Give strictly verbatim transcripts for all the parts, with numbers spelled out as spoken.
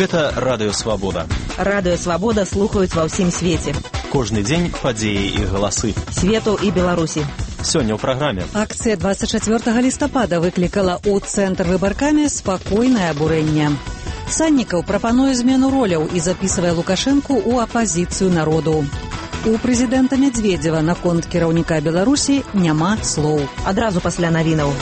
Гэта Радыё Свабода. Радыё Свабода слухаюць ва ўсім свеце. Кожны дзень падзеі і галасы Свету і Беларусі. Сёння ў праграме. Акцыя двадцать четвёртого лістапада выклікала ў цэнтр выбаркамі спакойнае абурэнне. Саннікаў прапануе змену роляў і запісвае Лукашэнку ў апазіцыю народу. У прэзідэнта Медведзева наконт кіраўніка Беларусі няма слоў. Адразу пасля навінаў.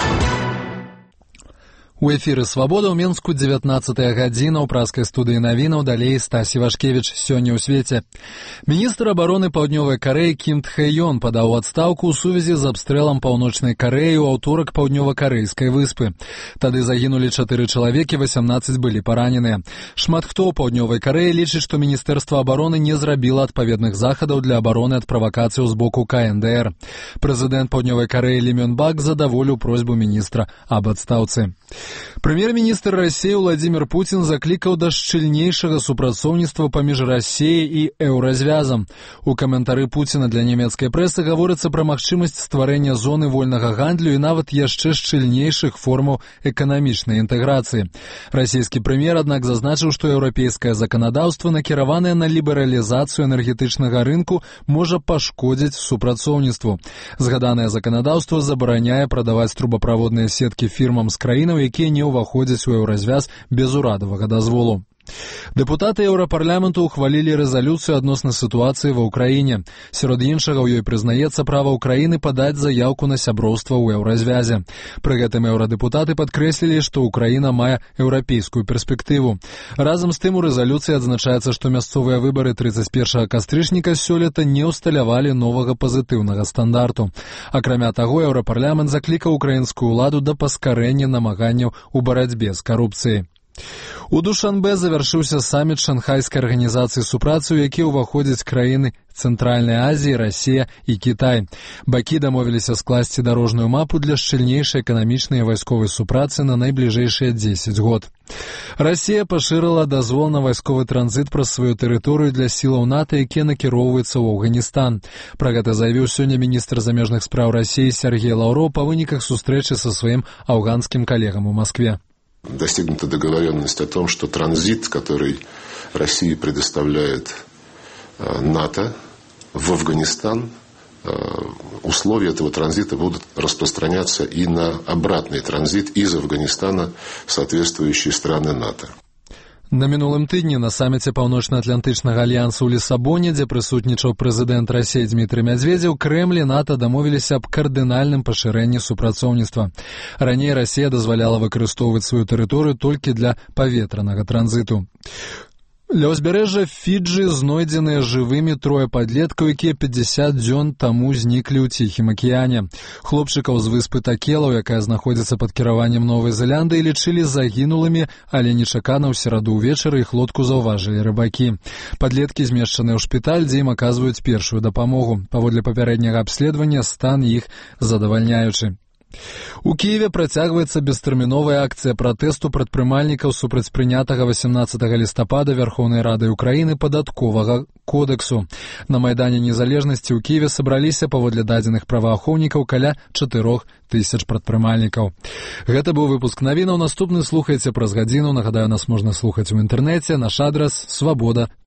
У эфіры «Свабода» ў Менску дзевятнаццатая гадзіна ў праскай студыі навінаў, далей Стасі Вашкевіч. Сёння ў свеце. Міністр абароны Паўднёвай Карэі Кім Тхэ Ён падаў у адстаўку ў сувязі з абстрэлам Паўночнай Карэі ў аўторак паўднёва-карэйскай выспы. Тады загінулі чатыры чалавекі, васямнаццаць былі параненыя. Шмат хто ў Паўднёвай Карэі лічыць, што Міністэрства абароны не зрабіла адпаведных захадаў для абароны ад правакацыяў з боку ка эн дэ эр. Прэзідэнт Паўднёвай Карэі Лі Мён Бак задаволіў просьбу міністра аб адстаўцы. Прэм'ер-міністр Расіі Владзімір Пуцін заклікаў да шчыльнейшага супрацоўніцтва паміж Расіяй і еўразвязам. У каментары Пуціна для нямецкай прэсы гаворыцца пра магчымасць стварэння зоны вольнага гандлю і нават яшчэ шчыльнейшых формаў эканамічнай інтэграцыі. Расійскі прэм'ер, аднак, зазначыў, што еўрапейскае заканадаўства, накіраванае на лібералізацыю энергетычнага рынку, можа пашкодзіць супрацоўніцтву. Згаданае заканадаўства забараняе прадаваць трубаправодныя сеткі фірмам з краінаў, якія не ўваходзяць у еўразвяз без урадавага дазволу. Дэпутаты Еўрапарламенту ухвалілі рэзалюцыю адносна сітуацыі ва ўкраіне. Сярод іншага ў ёй прызнаецца права ўкраіны падаць заяўку на сяброўства ў еўразвязе. Пры гэтым еўрадэпутаты падкрэслілі, што ўкраіна мае еўрапейскую перспектыву. Разам з тым у рэзалюцыі адзначаецца, што мясцовыя выбары трыццаць першага кастрычніка сёлета не ўсталявалі новага пазітыўнага стандарту. Акрамя таго, Еўрапарламент заклікаў украінскую ўладу да паскарэння намаганняў у барацьбе з карупцыяй. У Душанбе завяршыўся саміт Шанхайскай арганізацыі супрацы, у які ўваходзяць краіны Цэнтральнай Азіі, Расія і Кітай. Бакі дамовіліся скласці дарожную мапу для шчыльнейшай эканамічнай і вайсковай супрацы на найбліжэйшыя дзесяць год. Расія пашырыла дазвол на вайсковы транзіт праз сваю тэрыторыю для сілаў НАТО, якія накіроўваюцца ў Афганістан. Пра гэта заявіў сёння міністр замежных спраў Расіі Сергей Лаўроў па выніках сустрэчы са сваім афганскім калегам у Москве. Достигнута договоренность о том, что транзит, который Россия предоставляет НАТО в Афганистан, условия этого транзита будут распространяться и на обратный транзит из Афганистана в соответствующие страны НАТО. На мінулым тыдні на саміце Паўночна-Атлантычнага альянсу ў Лісабоне, дзе прысутнічаў прэзідэнт Расіі Дмітрый Медведзеў, Крэмль і НАТО дамовіліся аб кардынальным пашырэнні супрацоўніцтва. Раней Расія дазваляла выкарыстоўваць сваю тэрыторыю толькі для паветранага транзіту. Ля ўзбярэжжа Фіджы знойдзеныя жывымі трое падлеткаў, якія пяцьдзясят дзён таму зніклі ў Ціхім акіяне. Хлопчыкаў з выспы Такелаў, якая знаходзіцца пад кіраваннем Новай Зеландыі, лічылі загінулымі, але нечакана ў сераду ўвечары іх лодку заўважылі рыбакі. Падлеткі змешчаныя ў шпіталь, дзе ім аказваюць першую дапамогу. Паводле папярэдняга абследавання стан іх задавальняючы. У Кіеве працягваецца бестэрміновая акцыя пратэсту прадпрымальнікаў супраць прынятага васямнаццатага лістапада Вярхоўнай Радай Украіны падатковага кодексу. На Майдане Незалежнасці ў Кіеве сабраліся, паводле дадзеных праваахоўнікаў, каля чатырох тысяч прадпрымальнікаў. Гэта быў выпуск навінаў. Наступны слухайце праз гадзіну. Нагадаю, нас можна слухаць у інтэрнэце. Наш адрас свабода